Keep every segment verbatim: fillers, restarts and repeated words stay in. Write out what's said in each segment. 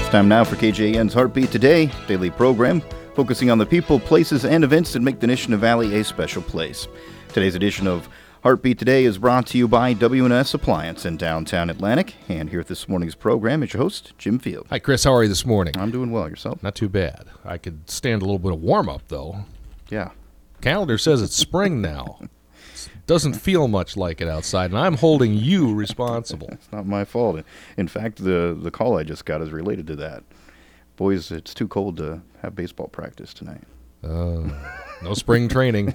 It's time now for K J A N's Heartbeat Today, daily program focusing on the people, places, and events that make the Nishna Valley a special place. Today's edition of Heartbeat Today is brought to you by W and S Appliance in downtown Atlantic. And here at this morning's program is your host, Jim Field. Hi, Chris. How are you this morning? I'm doing well. Yourself? Not too bad. I could stand a little bit of warm-up, though. Yeah. Calendar says it's spring now. Doesn't feel much like it outside, and I'm holding you responsible. It's not my fault. In fact, the, the call I just got is related to that. Boys, it's too cold to have baseball practice tonight. Uh, no spring training.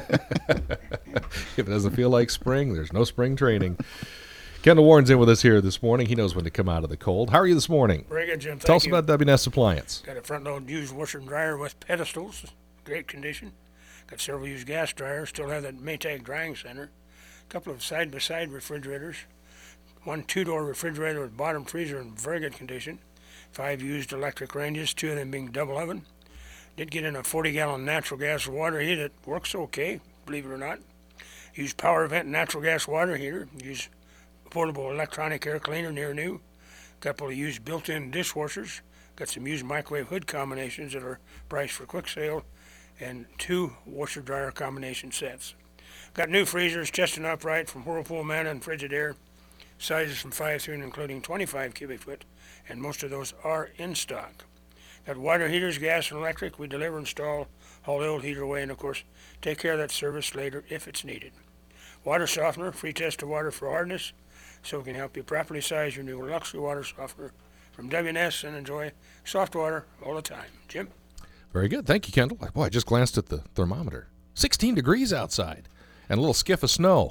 If it doesn't feel like spring, there's no spring training. Kendall Warren's in with us here this morning. He knows when to come out of the cold. How are you this morning? Very good, Jim. Thank Tell us you. about W and S Appliance. Got a front-load used washer and dryer with pedestals, great condition. Got several used gas dryers, still have that Maytag drying center. A couple of side-by-side refrigerators. One two-door refrigerator with bottom freezer in very good condition. Five used electric ranges, two of them being double oven. Did get in a forty-gallon natural gas water heater. It works okay, believe it or not. Use power vent natural gas water heater. Use portable electronic air cleaner, near new. Couple of used built-in dishwashers. Got some used microwave hood combinations that are priced for quick sale. And two washer dryer combination sets. Got new freezers, chest and upright from Whirlpool, Manna, and Frigidaire. Sizes from five through and including twenty-five cubic foot, and most of those are in stock. Got water heaters, gas and electric. We deliver, install, haul the old heater away, and of course, take care of that service later if it's needed. Water softener, free test of water for hardness, so we can help you properly size your new luxury water softener from W and S and enjoy soft water all the time. Jim? Very good. Thank you, Kendall. Boy, I just glanced at the thermometer. sixteen degrees outside and a little skiff of snow.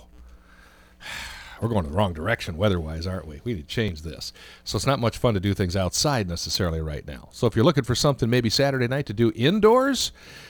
We're going in the wrong direction weather-wise, aren't we? We need to change this. So it's not much fun to do things outside necessarily right now. So if you're looking for something maybe Saturday night to do indoors,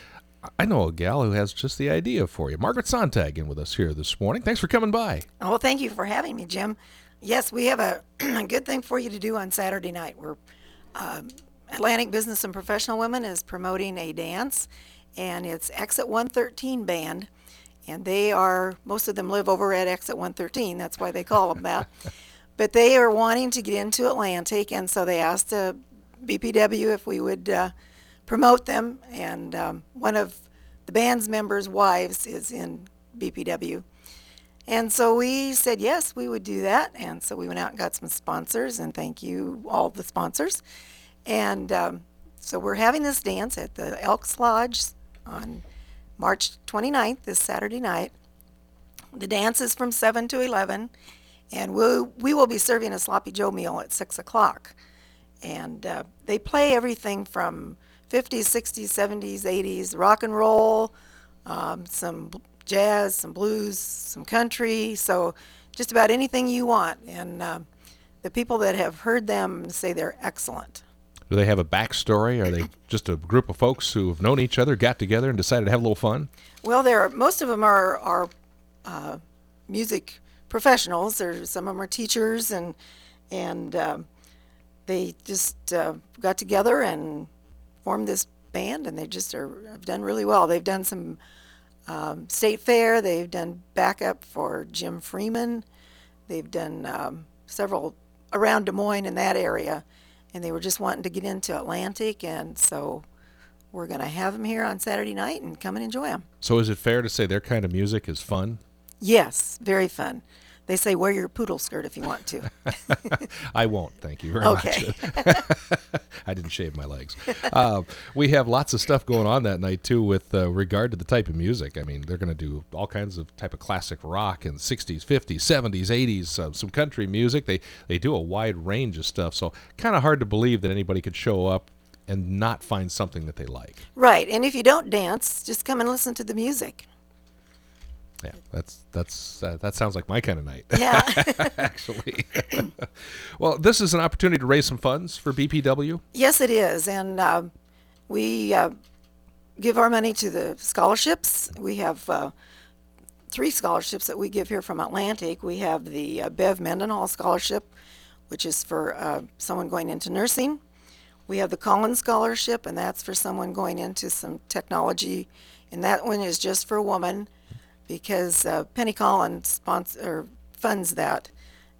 I know a gal who has just the idea for you. Margaret Sontag in with us here this morning. Thanks for coming by. Oh, well, thank you for having me, Jim. Yes, we have a, a good thing for you to do on Saturday night. We're um, Atlantic Business and Professional Women is promoting a dance, and it's Exit one thirteen Band, and they are, most of them live over at Exit one thirteen, that's why they call them that, but they are wanting to get into Atlantic, and so they asked uh, B P W if we would uh, promote them, and um, one of the band's members' wives is in B P W. And so we said, yes, we would do that, and so we went out and got some sponsors, and thank you, all the sponsors. And um, so we're having this dance at the Elks Lodge on March twenty-ninth, this Saturday night. The dance is from seven to eleven, and we'll, we will be serving a Sloppy Joe meal at six o'clock. And uh, they play everything from fifties, sixties, seventies, eighties, rock and roll, um, some jazz, some blues, some country, so just about anything you want. And uh, the people that have heard them say they're excellent. Do they have a backstory? Are they just a group of folks who have known each other, got together, and decided to have a little fun? Well, there are, most of them are, are uh, music professionals. There's, some of them are teachers, and and um, they just uh, got together and formed this band, and they just are, have done really well. They've done some um, state fair. They've done backup for Jim Freeman. They've done um, several around Des Moines in that area. And they were just wanting to get into Atlantic, and so we're going to have them here on Saturday night and come and enjoy them. So is it fair to say their kind of music is fun? Yes, very fun. They say wear your poodle skirt if you want to. I won't, thank you very Okay. much. I didn't shave my legs. Uh, we have lots of stuff going on that night, too, with uh, regard to the type of music. I mean, they're going to do all kinds of type of classic rock in sixties, fifties, seventies, eighties, uh, some country music. They, they do a wide range of stuff, so kind of hard to believe that anybody could show up and not find something that they like. Right, and if you don't dance, just come and listen to the music. Yeah, that's that's uh, that sounds like my kind of night. Yeah. Actually. Well, this is an opportunity to raise some funds for B P W. Yes, it is, and uh, we uh, give our money to the scholarships. We have uh, three scholarships that we give here from Atlantic. We have the uh, Bev Mendenhall Scholarship, which is for uh, someone going into nursing. We have the Collins Scholarship, and that's for someone going into some technology, and that one is just for a woman, because uh, Penny Collins sponsor, funds that,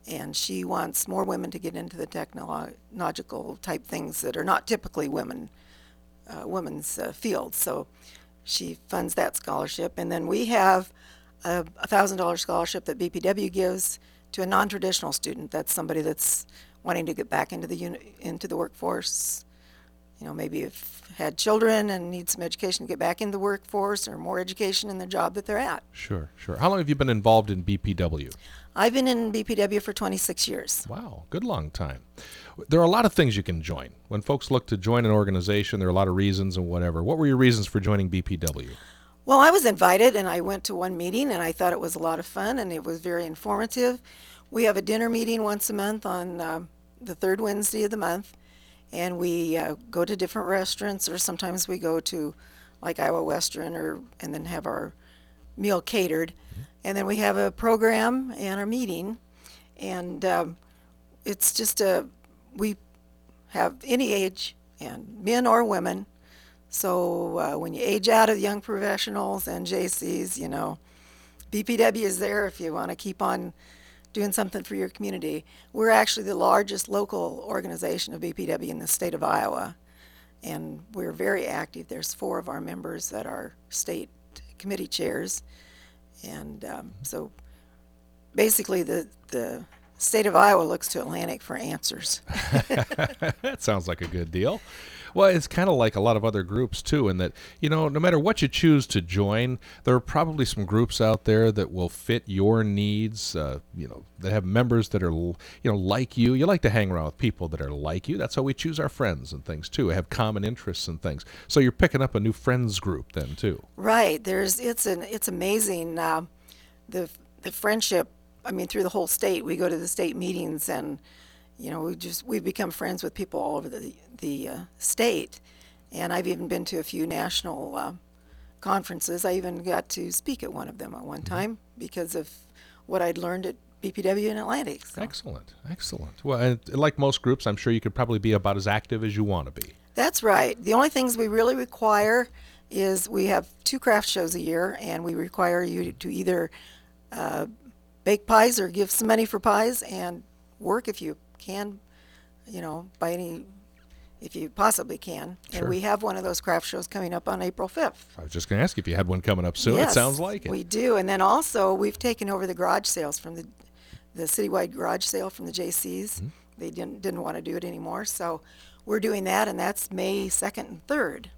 and she wants more women to get into the technological type things that are not typically women, uh, women's uh, fields. So she funds that scholarship, and then we have a one thousand dollars scholarship that B P W gives to a non-traditional student. That's somebody that's wanting to get back into the uni- into the workforce. You know, maybe have had children and need some education to get back into the workforce, or more education in the job that they're at. Sure, sure. How long have you been involved in B P W? I've been in B P W for twenty-six years. Wow, good long time. There are a lot of things you can join. When folks look to join an organization, there are a lot of reasons and whatever. What were your reasons for joining B P W? Well, I was invited, and I went to one meeting, and I thought it was a lot of fun, and it was very informative. We have a dinner meeting once a month on uh, the third Wednesday of the month, and we uh, go to different restaurants, or sometimes we go to like Iowa Western, or and then have our meal catered. Mm-hmm. And then we have a program and our meeting, and um, it's just a, we have any age, and men or women. So uh, when you age out of young professionals and J Cs, you know, B P W is there if you want to keep on doing something for your community. We're actually the largest local organization of B P W in the state of Iowa, and we're very active. There's four of our members that are state committee chairs, and um, so basically the the state of Iowa looks to Atlantic for answers. That sounds like a good deal. Well, it's kind of like a lot of other groups, too, in that, you know, no matter what you choose to join, there are probably some groups out there that will fit your needs, uh, you know, that have members that are, you know, like you. You like to hang around with people that are like you. That's how we choose our friends and things, too, have common interests and things. So you're picking up a new friends group then, too. Right. There's, it's an, it's amazing, uh, the the friendship. I mean, through the whole state. We go to the state meetings, and you know, we just we've become friends with people all over the the uh, state, and I've even been to a few national uh, conferences. I even got to speak at one of them at one time because of what I'd learned at B P W in Atlantic. So. Excellent, excellent. Well, and like most groups, I'm sure you could probably be about as active as you want to be. That's right. The only things we really require is we have two craft shows a year, and we require you to either uh, bake pies or give some money for pies, and work if you can, you know, by any, if you possibly can. Sure. And we have one of those craft shows coming up on April fifth. I was just going to ask if you had one coming up soon. Yes, It sounds like it. We do. And then also we've taken over the garage sales from the the citywide garage sale from the J Cs. Mm-hmm. They didn't didn't want to do it anymore, so we're doing that, and that's May second and third.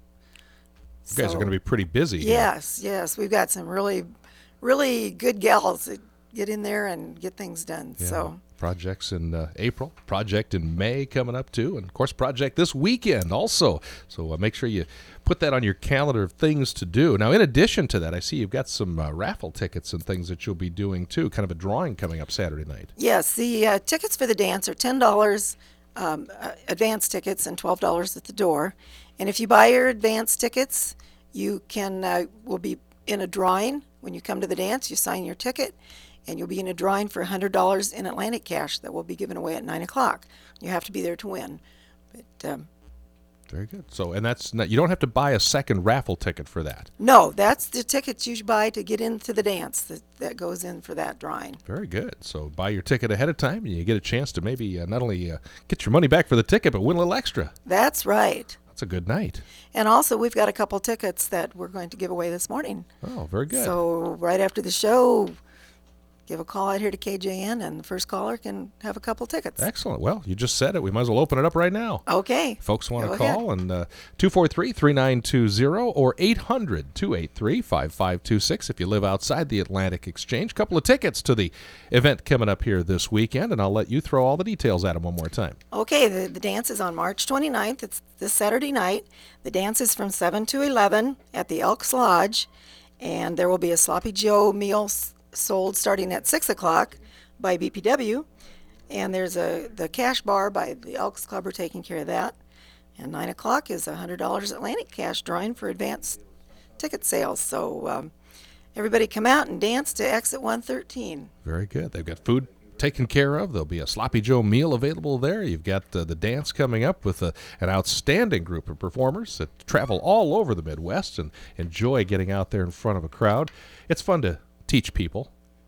You guys so, are going to be pretty busy. Yes, here. yes. We've got some really, really good gals that get in there and get things done. Yeah. So projects in uh, April, project in May coming up too, and of course project this weekend also. So uh, make sure you put that on your calendar of things to do. Now, in addition to that, I see you've got some uh, raffle tickets and things that you'll be doing too, kind of a drawing coming up Saturday night. Yes, the uh, tickets for the dance are ten dollars um, uh, advance tickets and twelve dollars at the door. And if you buy your advance tickets, you can uh, will be in a drawing. When you come to the dance, you sign your ticket, and you'll be in a drawing for one hundred dollars in Atlantic cash that will be given away at nine o'clock. You have to be there to win. But um, Very good. So, and that's not, you don't have to buy a second raffle ticket for that. No, that's the tickets you buy to get into the dance that, that goes in for that drawing. Very good. So buy your ticket ahead of time, and you get a chance to maybe uh, not only uh, get your money back for the ticket, but win a little extra. That's right. That's a good night. And also, we've got a couple tickets that we're going to give away this morning. Oh, very good. So right after the show, give a call out here to K J N, and the first caller can have a couple tickets. Excellent. Well, you just said it. We might as well open it up right now. Okay. Folks want Go to call, ahead. and uh, two four three, three nine two zero or eight hundred, two eight three, five five two six if you live outside the Atlantic Exchange. Couple of tickets to the event coming up here this weekend, and I'll let you throw all the details at them one more time. Okay, the, the dance is on March twenty-ninth. It's this Saturday night. The dance is from seven to eleven at the Elks Lodge, and there will be a Sloppy Joe meal s- sold starting at six o'clock by B P W, and there's a the cash bar by the Elks Club are taking care of that. And nine o'clock is a one hundred dollars Atlantic cash drawing for advanced ticket sales. So um, everybody come out and dance to Exit one thirteen. Very good. They've got food taken care of. There'll be a Sloppy Joe meal available there. You've got uh, the dance coming up with a, an outstanding group of performers that travel all over the Midwest and enjoy getting out there in front of a crowd. It's fun to teach people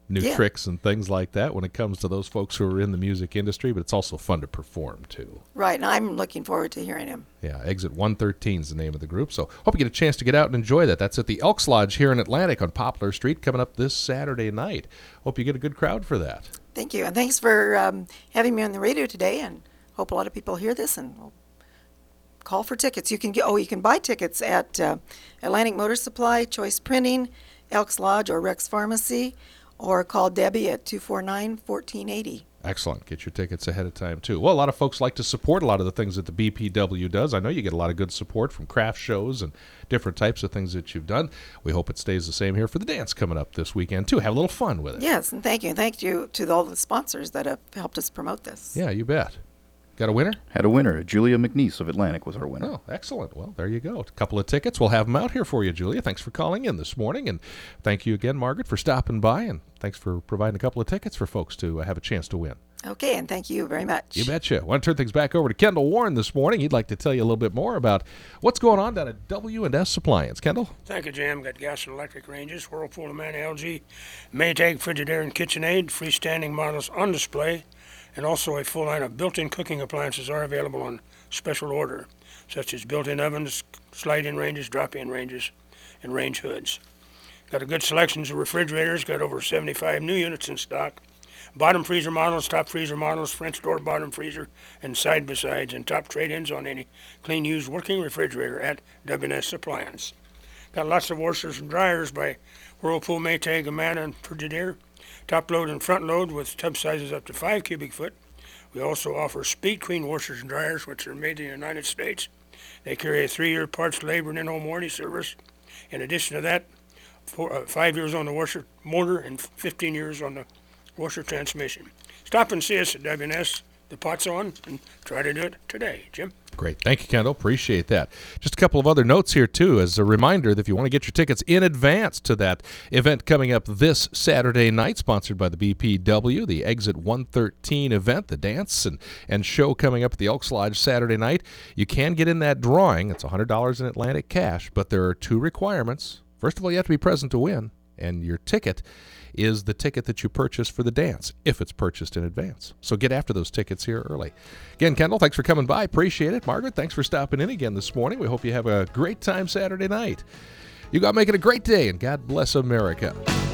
new Yeah. tricks and things like that when it comes to those folks who are in the music industry, but it's also fun to perform too. Right, and I'm looking forward to hearing him. Yeah, Exit one thirteen is the name of the group. So hope you get a chance to get out and enjoy that. That's at the Elks Lodge here in Atlantic on Poplar Street coming up this Saturday night. Hope you get a good crowd for that. Thank you, and thanks for um, having me on the radio today, and hope a lot of people hear this and will call for tickets. You can get, oh, you can buy tickets at uh, Atlantic Motor Supply, Choice Printing, Elks Lodge, or Rex Pharmacy, or call Debbie at two four nine, one four eight zero. Excellent. Get your tickets ahead of time, too. Well, a lot of folks like to support a lot of the things that the B P W does. I know you get a lot of good support from craft shows and different types of things that you've done. We hope it stays the same here for the dance coming up this weekend, too. Have a little fun with it. Yes, and thank you. And thank you to all the sponsors that have helped us promote this. Yeah, you bet. Got a winner? Had a winner. Julia McNeese of Atlantic was our winner. Oh, excellent. Well, there you go. A couple of tickets. We'll have them out here for you, Julia. Thanks for calling in this morning. And thank you again, Margaret, for stopping by. And thanks for providing a couple of tickets for folks to uh, have a chance to win. Okay, and thank you very much. You betcha. I want to turn things back over to Kendall Warren this morning. He'd like to tell you a little bit more about what's going on down at W and S Appliance. Kendall? Thank you, Jim. Got gas and electric ranges, Whirlpool, Amana, L G, Maytag, Frigidaire, and KitchenAid, freestanding models on display, and also a full line of built-in cooking appliances are available on special order, such as built-in ovens, slide-in ranges, drop-in ranges, and range hoods. Got a good selections of refrigerators, got over seventy-five new units in stock. Bottom freezer models, top freezer models, French door bottom freezer, and side-by-sides, and top trade-ins on any clean used working refrigerator at W and S Appliance. Got lots of washers and dryers by Whirlpool, Maytag, Amana, and Frigidaire. Top load and front load with tub sizes up to five cubic foot. We also offer Speed Queen washers and dryers, which are made in the United States. They carry a three-year parts, labor, and in-home warranty service. In addition to that, four, uh, five years on the washer motor and fifteen years on the washer transmission. Stop and see us at W and S. The pot's on, and try to do it today. Jim? Great. Thank you, Kendall. Appreciate that. Just a couple of other notes here, too, as a reminder that if you want to get your tickets in advance to that event coming up this Saturday night, sponsored by the B P W, the Exit one thirteen event, the dance and, and show coming up at the Elks Lodge Saturday night, you can get in that drawing. It's one hundred dollars in Atlantic cash, but there are two requirements. First of all, you have to be present to win, and your ticket is the ticket that you purchase for the dance, if it's purchased in advance. So get after those tickets here early. Again, Kendall, thanks for coming by. Appreciate it. Margaret, thanks for stopping in again this morning. We hope you have a great time Saturday night. You got making a great day, and God bless America.